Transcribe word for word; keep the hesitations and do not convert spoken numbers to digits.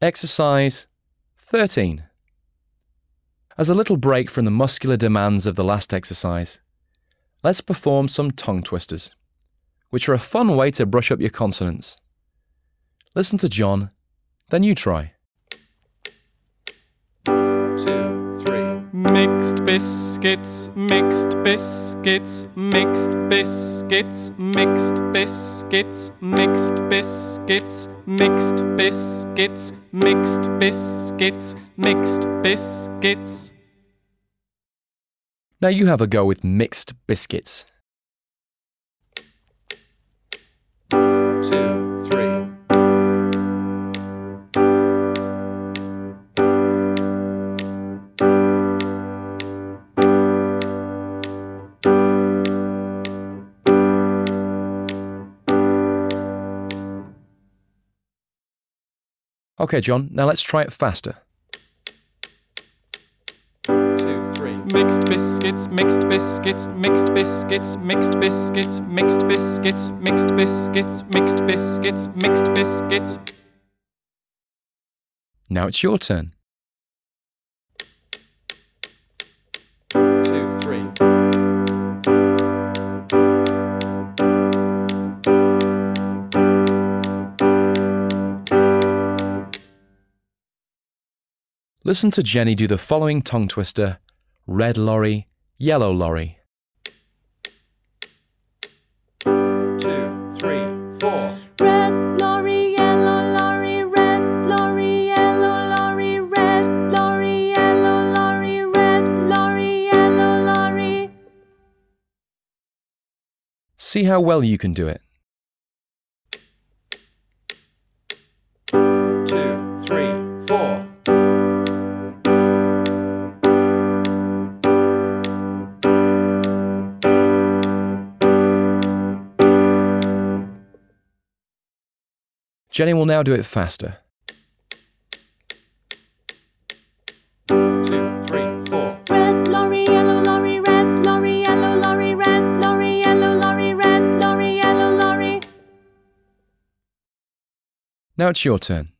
Exercise thirteen. As a little break from the muscular demands of the last exercise, let's perform some tongue twisters, which are a fun way to brush up your consonants. Listen to John, then you try. Two, three. Mixed biscuits, mixed biscuits, mixed biscuits, mixed biscuits, mixed biscuits, mixed biscuits, mixed biscuits, mixed biscuits. Now you have a go with mixed biscuits. Two, three. Okay, John, now let's try it faster. Two, three. Mixed biscuits, mixed biscuits, mixed biscuits, mixed biscuits, mixed biscuits, mixed biscuits, mixed biscuits, mixed biscuits. Now it's your turn. Two, three. Listen to Jenny do the following tongue twister: red lorry, yellow lorry. Two, three, four. Red lorry, yellow lorry, red lorry, yellow lorry, red lorry, yellow lorry, red lorry, yellow lorry. See how well you can do it. Two, three, four. Jenny will now do it faster. Two, three, four. Red lorry, yellow lorry, red lorry, yellow lorry, red lorry, yellow lorry, red lorry, yellow lorry. Now it's your turn.